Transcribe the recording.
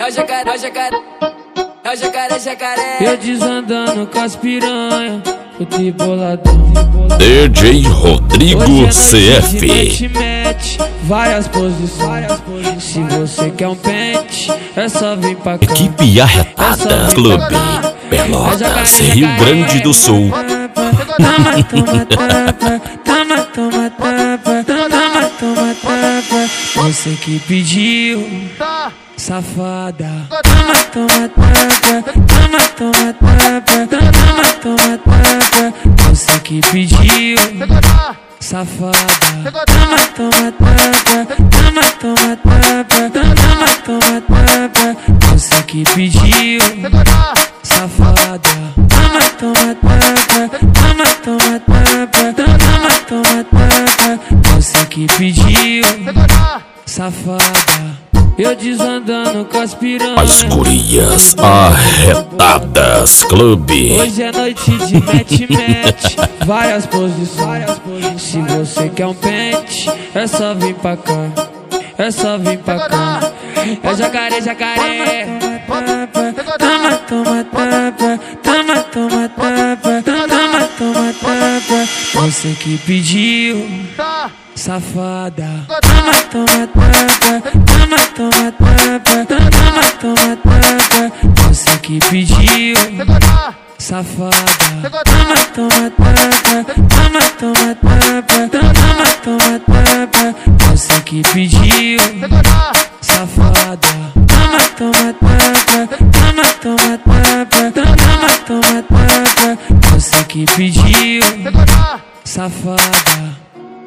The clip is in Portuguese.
jacaré. Eu desandando com as piranha, o triboladão. DJ Rodrigo CF. Mete várias posições. Se você quer um pente, é só vir pra cá. Equipe Arretada Clube Pelotas, Rio Grande do Sul. Toma, toma, tapa, toma, toma, tapa, toma, toma, tapa. Você que pediu, safada. Toma, toma, tapa, toma, toma, tapa, toma, toma, tapa. Você que pediu, safada. Toma, toma, tapa, toma, toma, tapa, toma, toma, tapa. Você que pediu, safada. Toma, toma, tapa, toma, toma, tapa, toma, toma, tapa. Você que pediu, safada. Eu desandando com as piranhas. As gurias Arretadas Clube. Hoje é noite de mete, várias posições. Se você quer um pente, é só vir pra cá. É só vir pra cá. É jacaré, jacaré. Toma, toma, tapa, toma, toma, tapa, toma, toma, tapa. Você que pediu, safada. Toma, toma, tapa, toma, toma, tapa, toma, toma, tapa. Você que pediu, safada. Toma, toma, tapa, toma, toma, tapa, toma, toma, tapa. Você que pediu, safada. Toma, toma, tapa, toma, toma, tapa, toma, toma, tapa. Você que pediu, safada.